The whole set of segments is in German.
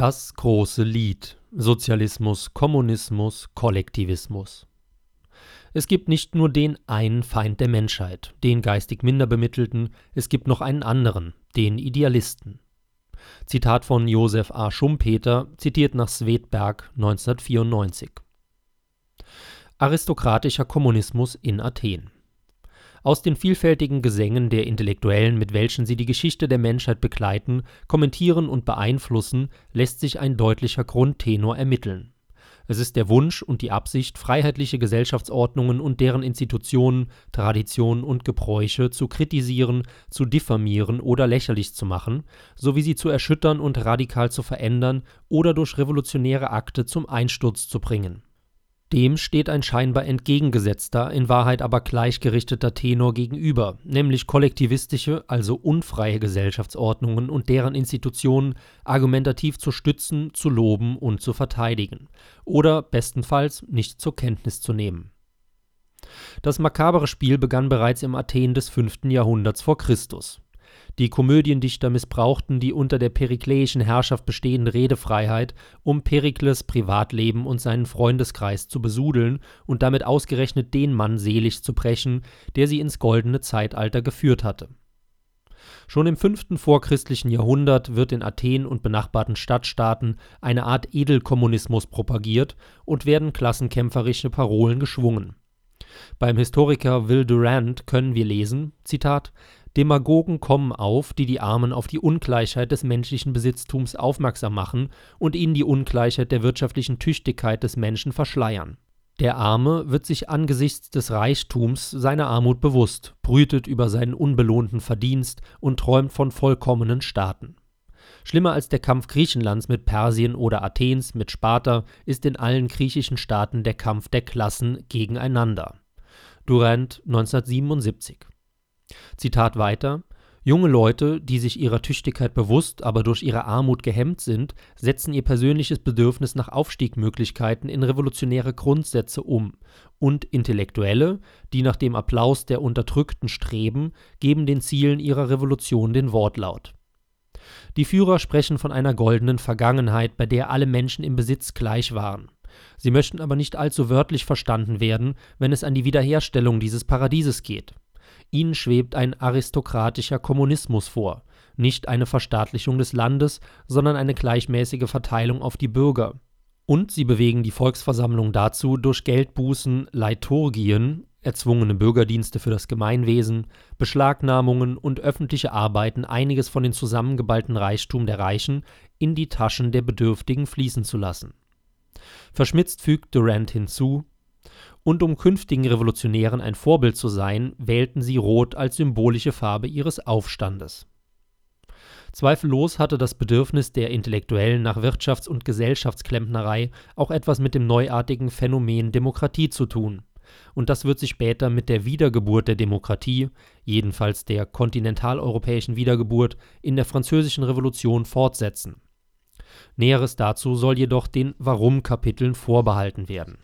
Das große Lied: Sozialismus, Kommunismus, Kollektivismus. Es gibt nicht nur den einen Feind der Menschheit, den geistig Minderbemittelten, es gibt noch einen anderen, den Idealisten. Zitat von Josef A. Schumpeter, zitiert nach Svedberg 1994. Aristokratischer Kommunismus in Athen. Aus den vielfältigen Gesängen der Intellektuellen, mit welchen sie die Geschichte der Menschheit begleiten, kommentieren und beeinflussen, lässt sich ein deutlicher Grundtenor ermitteln. Es ist der Wunsch und die Absicht, freiheitliche Gesellschaftsordnungen und deren Institutionen, Traditionen und Gebräuche zu kritisieren, zu diffamieren oder lächerlich zu machen, sowie sie zu erschüttern und radikal zu verändern oder durch revolutionäre Akte zum Einsturz zu bringen. Dem steht ein scheinbar entgegengesetzter, in Wahrheit aber gleichgerichteter Tenor gegenüber, nämlich kollektivistische, also unfreie Gesellschaftsordnungen und deren Institutionen argumentativ zu stützen, zu loben und zu verteidigen oder bestenfalls nicht zur Kenntnis zu nehmen. Das makabere Spiel begann bereits im Athen des 5. Jahrhunderts vor Christus. Die Komödiendichter missbrauchten die unter der perikleischen Herrschaft bestehende Redefreiheit, um Perikles Privatleben und seinen Freundeskreis zu besudeln und damit ausgerechnet den Mann selig zu brechen, der sie ins goldene Zeitalter geführt hatte. Schon im 5. vorchristlichen Jahrhundert wird in Athen und benachbarten Stadtstaaten eine Art Edelkommunismus propagiert und werden klassenkämpferische Parolen geschwungen. Beim Historiker Will Durant können wir lesen, Zitat: Demagogen kommen auf, die Armen auf die Ungleichheit des menschlichen Besitztums aufmerksam machen und ihnen die Ungleichheit der wirtschaftlichen Tüchtigkeit des Menschen verschleiern. Der Arme wird sich angesichts des Reichtums seiner Armut bewusst, brütet über seinen unbelohnten Verdienst und träumt von vollkommenen Staaten. Schlimmer als der Kampf Griechenlands mit Persien oder Athens mit Sparta ist in allen griechischen Staaten der Kampf der Klassen gegeneinander. Durant 1977. Zitat weiter: Junge Leute, die sich ihrer Tüchtigkeit bewusst, aber durch ihre Armut gehemmt sind, setzen ihr persönliches Bedürfnis nach Aufstiegsmöglichkeiten in revolutionäre Grundsätze um, und Intellektuelle, die nach dem Applaus der Unterdrückten streben, geben den Zielen ihrer Revolution den Wortlaut. Die Führer sprechen von einer goldenen Vergangenheit, bei der alle Menschen im Besitz gleich waren. Sie möchten aber nicht allzu wörtlich verstanden werden, wenn es an die Wiederherstellung dieses Paradieses geht. Ihnen schwebt ein aristokratischer Kommunismus vor, nicht eine Verstaatlichung des Landes, sondern eine gleichmäßige Verteilung auf die Bürger. Und sie bewegen die Volksversammlung dazu, durch Geldbußen, Leiturgien, erzwungene Bürgerdienste für das Gemeinwesen, Beschlagnahmungen und öffentliche Arbeiten einiges von den zusammengeballten Reichtum der Reichen in die Taschen der Bedürftigen fließen zu lassen. Verschmitzt fügt Durant hinzu: Und um künftigen Revolutionären ein Vorbild zu sein, wählten sie Rot als symbolische Farbe ihres Aufstandes. Zweifellos hatte das Bedürfnis der Intellektuellen nach Wirtschafts- und Gesellschaftsklempnerei auch etwas mit dem neuartigen Phänomen Demokratie zu tun. Und das wird sich später mit der Wiedergeburt der Demokratie, jedenfalls der kontinentaleuropäischen Wiedergeburt, in der Französischen Revolution fortsetzen. Näheres dazu soll jedoch den Warum-Kapiteln vorbehalten werden.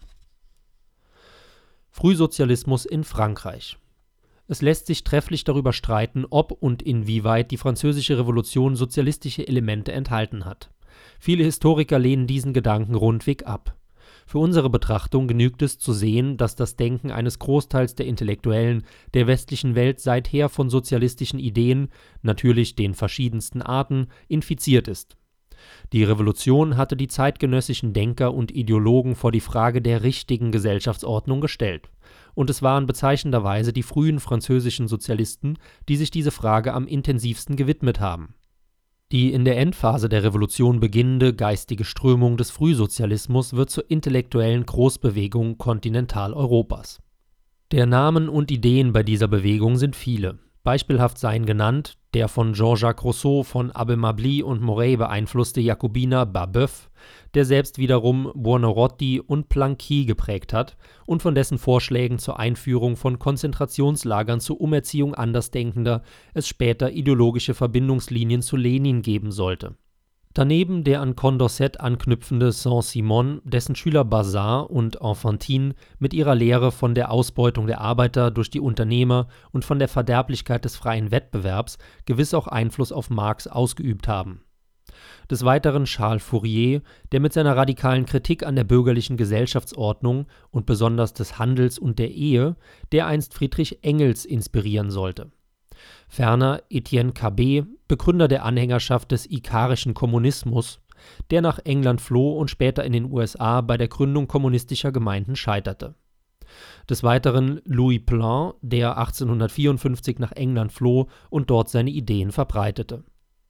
Frühsozialismus in Frankreich. Es lässt sich trefflich darüber streiten, ob und inwieweit die Französische Revolution sozialistische Elemente enthalten hat. Viele Historiker lehnen diesen Gedanken rundweg ab. Für unsere Betrachtung genügt es zu sehen, dass das Denken eines Großteils der Intellektuellen der westlichen Welt seither von sozialistischen Ideen, natürlich den verschiedensten Arten, infiziert ist. Die Revolution hatte die zeitgenössischen Denker und Ideologen vor die Frage der richtigen Gesellschaftsordnung gestellt. Und es waren bezeichnenderweise die frühen französischen Sozialisten, die sich diese Frage am intensivsten gewidmet haben. Die in der Endphase der Revolution beginnende geistige Strömung des Frühsozialismus wird zur intellektuellen Großbewegung Kontinentaleuropas. Der Namen und Ideen bei dieser Bewegung sind viele. Beispielhaft seien genannt der von Jean-Jacques Rousseau, von Abbé-Mably und Morey beeinflusste Jakobiner Babeuf, der selbst wiederum Buonarroti und Blanqui geprägt hat und von dessen Vorschlägen zur Einführung von Konzentrationslagern zur Umerziehung Andersdenkender es später ideologische Verbindungslinien zu Lenin geben sollte. Daneben der an Condorcet anknüpfende Saint-Simon, dessen Schüler Bazin und Enfantin mit ihrer Lehre von der Ausbeutung der Arbeiter durch die Unternehmer und von der Verderblichkeit des freien Wettbewerbs gewiss auch Einfluss auf Marx ausgeübt haben. Des Weiteren Charles Fourier, der mit seiner radikalen Kritik an der bürgerlichen Gesellschaftsordnung und besonders des Handels und der Ehe dereinst Friedrich Engels inspirieren sollte. Ferner Etienne Cabet, Begründer der Anhängerschaft des ikarischen Kommunismus, der nach England floh und später in den USA bei der Gründung kommunistischer Gemeinden scheiterte. Des Weiteren Louis Blanc, der 1854 nach England floh und dort seine Ideen verbreitete.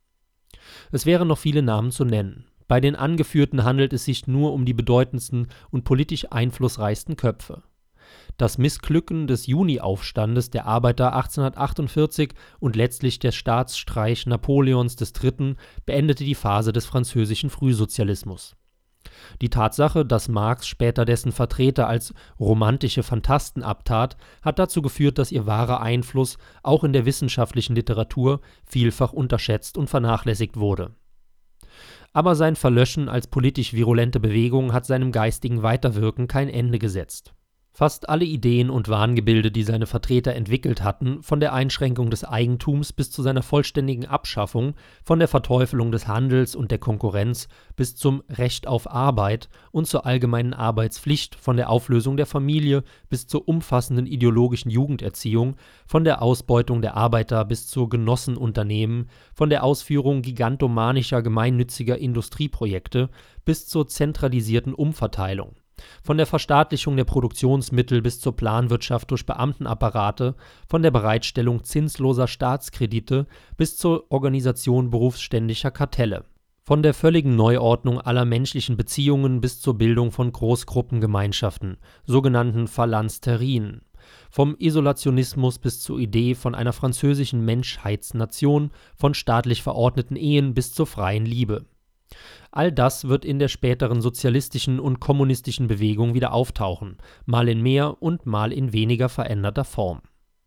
Es wären noch viele Namen zu nennen. Bei den angeführten handelt es sich nur um die bedeutendsten und politisch einflussreichsten Köpfe. Das Missglücken des Juni-Aufstandes der Arbeiter 1848 und letztlich der Staatsstreich Napoleons III. Beendete die Phase des französischen Frühsozialismus. Die Tatsache, dass Marx später dessen Vertreter als romantische Phantasten abtat, hat dazu geführt, dass ihr wahrer Einfluss auch in der wissenschaftlichen Literatur vielfach unterschätzt und vernachlässigt wurde. Aber sein Verlöschen als politisch virulente Bewegung hat seinem geistigen Weiterwirken kein Ende gesetzt. Fast alle Ideen und Wahngebilde, die seine Vertreter entwickelt hatten, von der Einschränkung des Eigentums bis zu seiner vollständigen Abschaffung, von der Verteufelung des Handels und der Konkurrenz bis zum Recht auf Arbeit und zur allgemeinen Arbeitspflicht, von der Auflösung der Familie bis zur umfassenden ideologischen Jugenderziehung, von der Ausbeutung der Arbeiter bis zu Genossenunternehmen, von der Ausführung gigantomanischer gemeinnütziger Industrieprojekte bis zur zentralisierten Umverteilung. Von der Verstaatlichung der Produktionsmittel bis zur Planwirtschaft durch Beamtenapparate, von der Bereitstellung zinsloser Staatskredite bis zur Organisation berufsständischer Kartelle, von der völligen Neuordnung aller menschlichen Beziehungen bis zur Bildung von Großgruppengemeinschaften, sogenannten Phalansterien, vom Isolationismus bis zur Idee von einer französischen Menschheitsnation, von staatlich verordneten Ehen bis zur freien Liebe. All das wird in der späteren sozialistischen und kommunistischen Bewegung wieder auftauchen, mal in mehr und mal in weniger veränderter Form.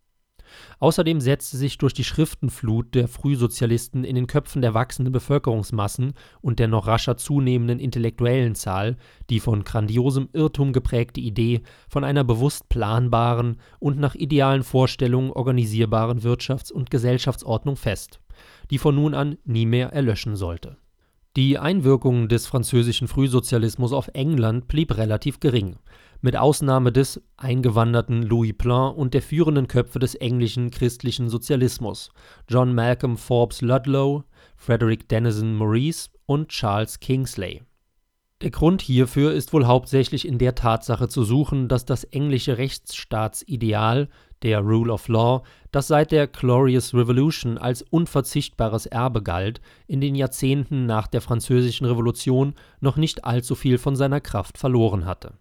Außerdem setzte sich durch die Schriftenflut der Frühsozialisten in den Köpfen der wachsenden Bevölkerungsmassen und der noch rascher zunehmenden intellektuellen Zahl die von grandiosem Irrtum geprägte Idee von einer bewusst planbaren und nach idealen Vorstellungen organisierbaren Wirtschafts- und Gesellschaftsordnung fest, die von nun an nie mehr erlöschen sollte. Die Einwirkung des französischen Frühsozialismus auf England blieb relativ gering, mit Ausnahme des eingewanderten Louis Blanc und der führenden Köpfe des englischen christlichen Sozialismus, John Malcolm Forbes Ludlow, Frederick Denison Maurice und Charles Kingsley. Der Grund hierfür ist wohl hauptsächlich in der Tatsache zu suchen, dass das englische Rechtsstaatsideal, der Rule of Law, das seit der Glorious Revolution als unverzichtbares Erbe galt, in den Jahrzehnten nach der Französischen Revolution noch nicht allzu viel von seiner Kraft verloren hatte.